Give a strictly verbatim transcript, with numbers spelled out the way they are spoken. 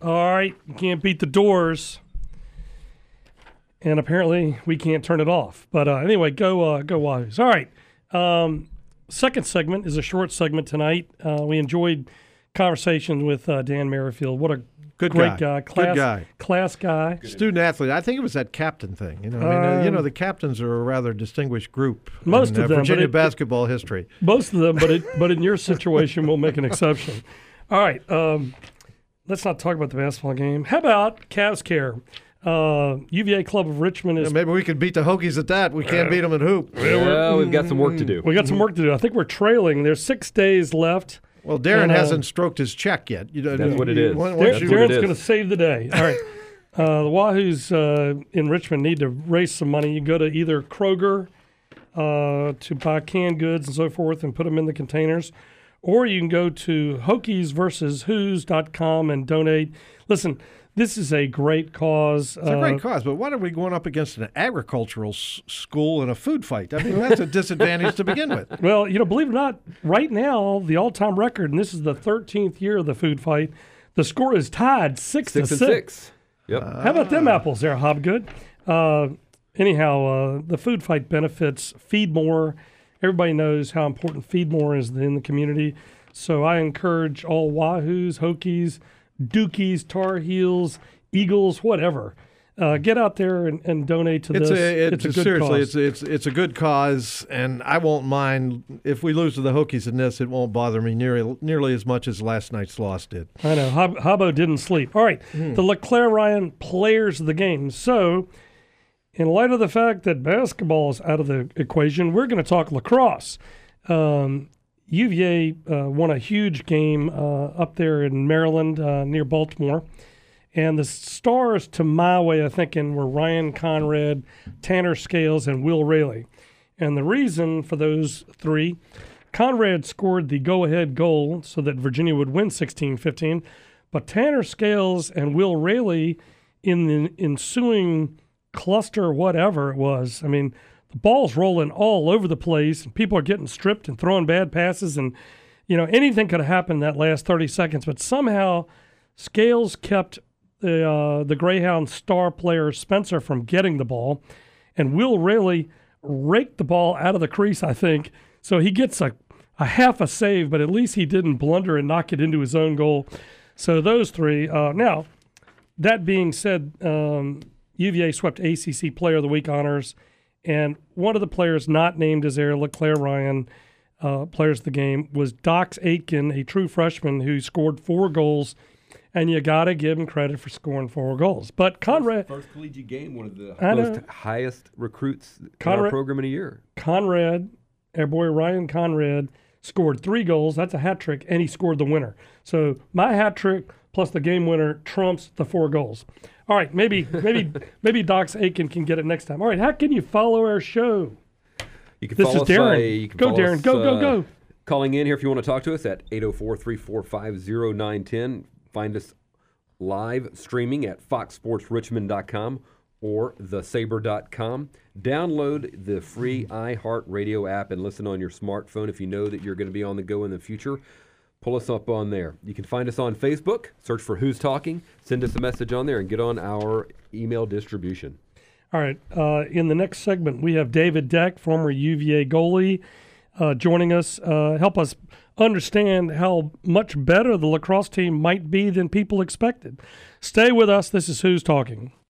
All right, you can't beat the doors. And apparently we can't turn it off. But uh, anyway, go uh, go Wahoos. All right. Um, second segment is a short segment tonight. Uh, we enjoyed conversations with uh, Dan Merrifield. What a Good great guy. guy. Class, Good guy. Class guy. Student athlete. I think it was that captain thing. You know, I mean, Um, uh, you know, the captains are a rather distinguished group. Most in, of uh, them, Virginia but it- basketball history. Most of them, but it, but in your situation, we'll make an exception. All right. Um, let's not talk about the basketball game. How about Cavs Care? Uh, U V A Club of Richmond is. Yeah, maybe we could beat the Hokies at that. We can't beat them at hoop. Well, we've got some work to do. We got some work to do. I think we're trailing. There's six days left. Well, Darren And, uh, hasn't stroked his check yet. You know, That's what it is. Once Dar- That's you- what it Darren's is. going to save the day. All right. Uh, the Wahoos uh, in Richmond need to raise some money. You go to either Kroger uh, to buy canned goods and so forth and put them in the containers, or you can go to Hokies versus Who's dot com and donate. Listen, this is a great cause. It's a great cause, but why are we going up against an agricultural s- school in a food fight? I mean, that's a disadvantage to begin with. Well, you know, believe it or not, right now, the all-time record, and this is the thirteenth year of the food fight, the score is tied six, Six to and six. six. Yep. How about them apples there, Hobgood? Uh, anyhow, uh, the food fight benefits Feed More. Everybody knows how important Feed More is in the community. So I encourage all Wahoos, Hokies, Dukies, Tar Heels, Eagles, whatever. Uh, get out there and, and donate to It's this. a, it's, a good seriously, cause. it's it's it's a good cause, and I won't mind if we lose to the Hokies in this. It won't bother me nearly nearly as much as last night's loss did. I know. Hob- Hobbo didn't sleep. All right. Hmm. The LeClaire Ryan players of the game. So, in light of the fact that basketball is out of the equation, we're going to talk lacrosse. Um, U V A uh, won a huge game uh, up there in Maryland uh, near Baltimore. And the stars to my way of thinking were Ryan Conrad, Tanner Scales, and Will Rayleigh. And the reason for those three, Conrad scored the go-ahead goal so that Virginia would win sixteen fifteen, but Tanner Scales and Will Rayleigh in the ensuing cluster, whatever it was, I mean, the ball's rolling all over the place, and people are getting stripped and throwing bad passes, and, you know, anything could have happened that last thirty seconds, but somehow Scales kept the uh, the Greyhound star player Spencer from getting the ball, and Will Rayleigh raked the ball out of the crease, I think, so he gets a, a half a save, but at least he didn't blunder and knock it into his own goal. So those three. Uh, now, that being said, um, U V A swept A C C Player of the Week honors, and one of the players not named as there, LeClaire Ryan, uh, players of the game, was Dox Aitken, a true freshman who scored four goals, and you got to give him credit for scoring four goals. But Conrad, First collegiate game, one of the I know. most highest recruits in Conrad- our program in a year. Conrad, our boy Ryan Conrad, scored three goals. That's a hat trick, and he scored the winner. So my hat trick plus the game winner trumps the four goals. All right, maybe maybe maybe Dox Aiken can get it next time. All right, how can you follow our show? You can This follow is us, uh, Darren. you can Go, follow Darren. us, Go, go, uh, go. Calling in here if you want to talk to us at eight oh four, three four five, oh nine one oh. Find us live streaming at fox sports richmond dot com or the saber dot com. Download the free iHeartRadio app and listen on your smartphone if you know that you're going to be on the go in the future. Pull us up on there. You can find us on Facebook. Search for Who's Talking. Send us a message on there and get on our email distribution. All right, uh, in the next segment, we have David Deck, former U V A goalie, uh, joining us. Uh, help us understand how much better the lacrosse team might be than people expected. Stay with us. This is Who's Talking.